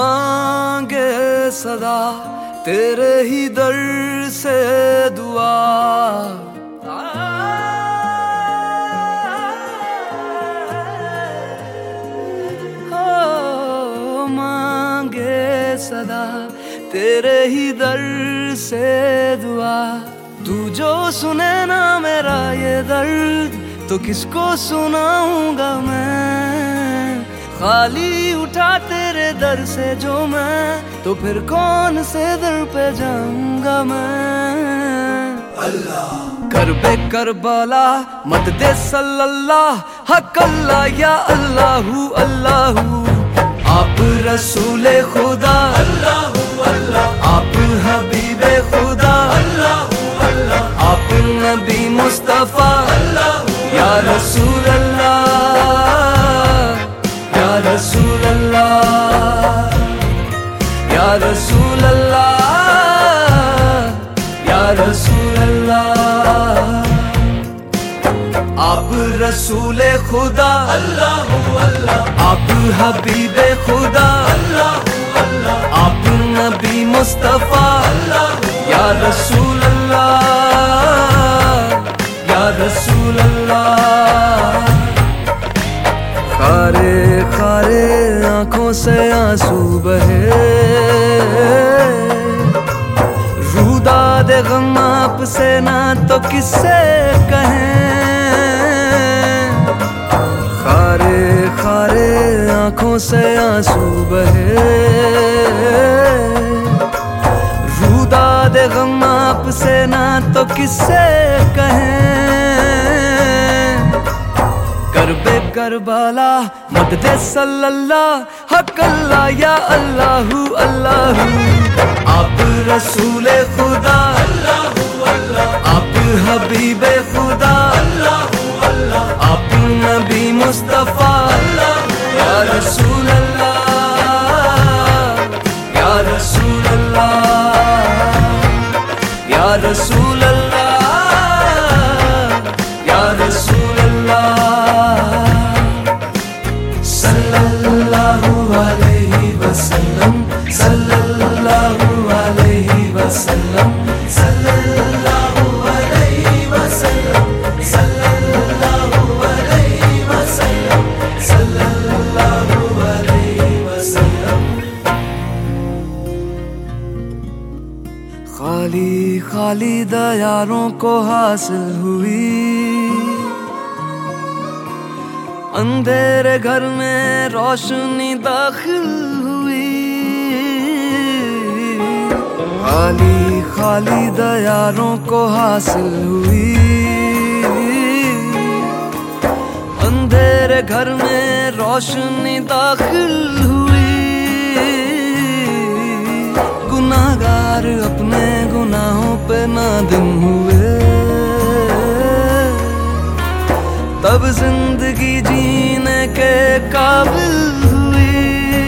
मांगे सदा तेरे ही दर से दुआ। मांगे सदा तेरे ही दर से दुआ। तू जो सुने ना मेरा ये दर्द तो किसको सुनाऊंगा मैं। खाली उठा तेरे दर से जो मैं तो फिर कौन से दर पे जाऊंगा मैं। अल्लाह कर बे करबला मत दे सल्लल्लाह हक अल्लाह या अल्लाहू अल्लाहू। आप रसूले खुदा अल्लाहू अल्लाह। आप हबीबे खुदा अल्लाहू अल्लाह। आप नबी मुस्तफा अल्लाहू या रसूल अल्लाह या रसूल अल्लाह या रसूल अल्लाह या रसूल अल्लाह। आप रसूले खुदा अल्लाहू अल्लाह। आप हबीबे खुदा अल्लाहू अल्लाह। आप नबी मुस्तफा अल्लाहू या रसूल अल्लाह या रसूल अल्लाह। खारे खारे आंखों से आंसू बहे रूदा दे गम आपसे ना तो किससे कहें। खारे खारे आंखों से आंसू बहे रूदा दे गम आपसे ना तो किससे कहें। कर बे करबला मत दे सल्लल्लाह हक अल्लाह या अल्लाहू अल्लाहू। आप रसूले खुदा अल्लाहू अल्लाह। आप हबीबे खुदा अल्लाहू अल्लाह। आप नबी मुस्तफा अल्लाह या रसूल अल्लाह या रसूल अल्लाह या रसूल अल्लाह या रसूल अल्लाह। सल्लल्लाहु अलैहि वसल्लम सल्लल्लाहु अलैहि वसल्लम सल्लल्लाहु अलैहि वसल्लम सल्लल्लाहु अलैहि वसल्लम सल्लल्लाहु अलैहि वसल्लम। खाली खाली दयारों को हासिल हुई अंधेरे घर में रोशनी दाखिल हुई। खाली खाली दयारों को हासिल हुई अंधेरे घर में रोशनी दाखिल हुई। गुनाहगार अपने गुनाहों पे नादिम हुए तब जिंदगी जीने के काबिल हुई।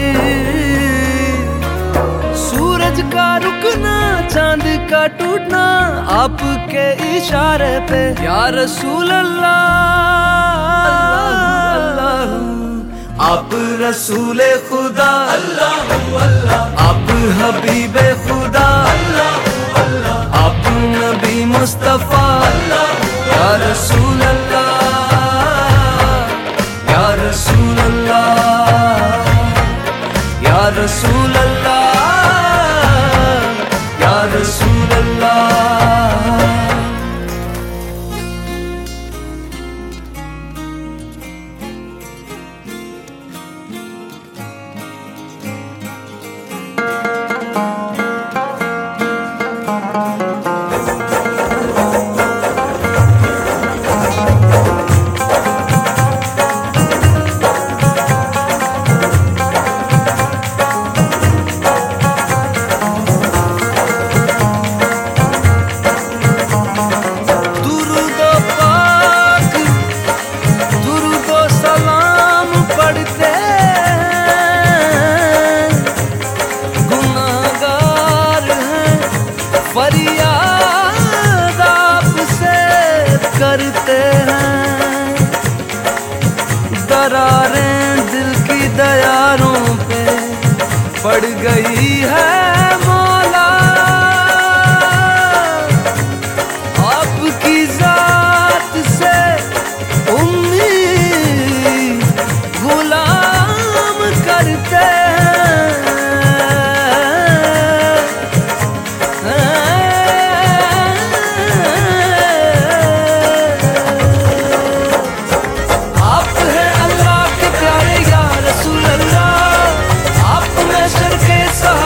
सूरज का रुकना चांद का टूटना आपके इशारे पे या रसूल अल्लाह अल्लाह। आप रसूले खुदा अल्लाहू अल्लाह। आप हबीबे खुदा अल्लाहू अल्लाह। आप नबी मुस्तफा अल्लाह या रसूल अल्लाह या रसूल अल्लाह या रसूल अल्लाह या रसूल अल्लाह। फरियाद आपसे करते हैं दरारें दिल की दयारों पे पड़ गई है मौला, आपकी जात से उम्मीद गुलाम करते सहारा